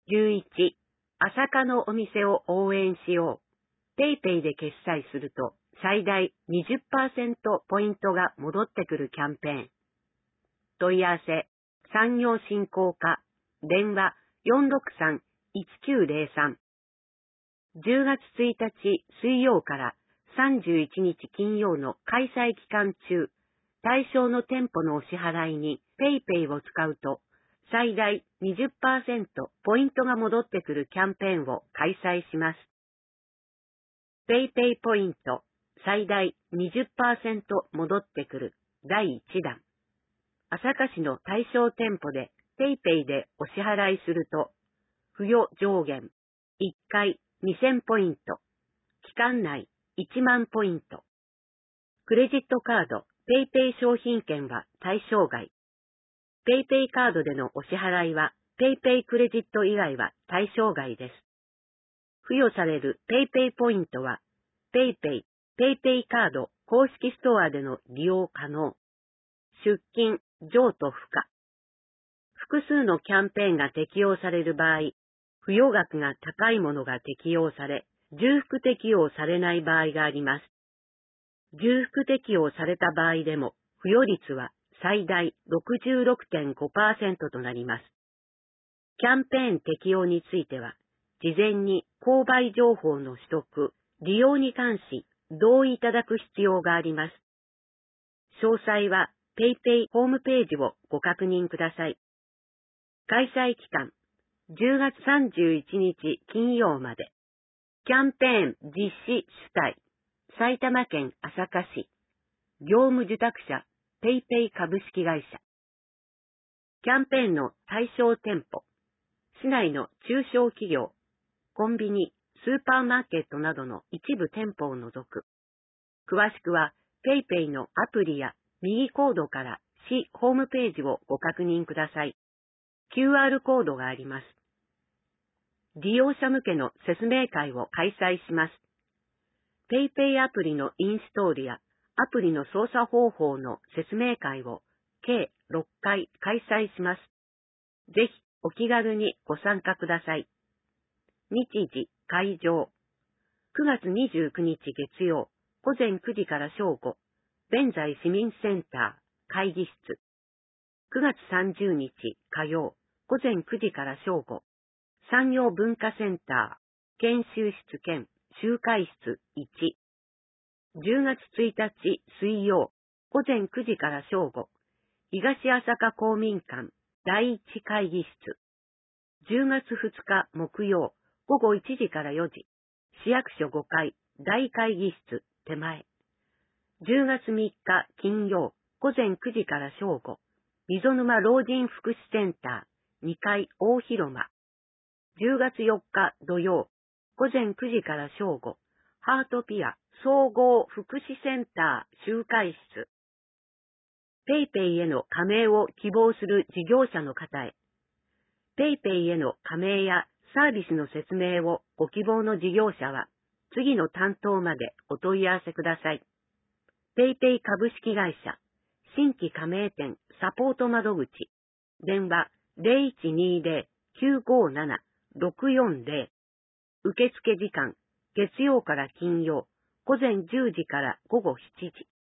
11、朝霞のお店を応援しよう。PayPay で決済すると最大 20% ポイントが戻ってくるキャンペーン。問い合わせ、産業振興課、電話463-1903。10月1日水曜から31日金曜の開催期間中、対象の店舗のお支払いに PayPay を使うと、最大 20% ポイントが戻ってくるキャンペーンを開催します。PayPay ポイント最大 20% 戻ってくる第1弾。朝霞市の対象店舗で PayPay でお支払いすると、付与上限1回2000ポイント、期間内1万ポイント。クレジットカード、PayPay 商品券は対象外。PayPay カードでのお支払いは PayPay クレジット以外は対象外です。付与される PayPay ポイントは PayPay、PayPay カード公式ストアでの利用可能。出金、譲渡不可。複数のキャンペーンが適用される場合、付与額が高いものが適用され、重複適用されない場合があります。重複適用された場合でも、付与率は最大 66.5% となります。キャンペーン適用については、事前に購買情報の取得、利用に関し同意いただく必要があります。詳細は PayPay ホームページをご確認ください。開催期間、10月31日金曜まで。キャンペーン実施主体、埼玉県朝霞市、業務受託者 PayPay 株式会社。キャンペーンの対象店舗、市内の中小企業、コンビニ、スーパーマーケットなどの一部店舗を除く。詳しくは PayPay のアプリや右コードから市ホームページをご確認ください。QR コードがあります。利用者向けの説明会を開催します。PayPay アプリのインストールやアプリの操作方法の説明会を計6回開催します。ぜひお気軽にご参加ください。日時、会場。9月29日月曜、午前9時から正午、弁財市民センター、会議室。9月30日火曜、午前9時から正午、産業文化センター、研修室兼集会室1。10月1日水曜、午前9時から正午、東朝霞公民館第1会議室。10月2日木曜、午後1時から4時、市役所5階大会議室手前。10月3日金曜、午前9時から正午、溝沼老人福祉センター2階大広間。10月4日土曜、午前9時から正午、ハートピア総合福祉センター集会室。PayPay への加盟を希望する事業者の方へ。PayPay への加盟やサービスの説明をご希望の事業者は、次の担当までお問い合わせください。PayPay 株式会社、新規加盟店サポート窓口、電話0120-957-640。受付時間、月曜から金曜、午前10時から午後7時。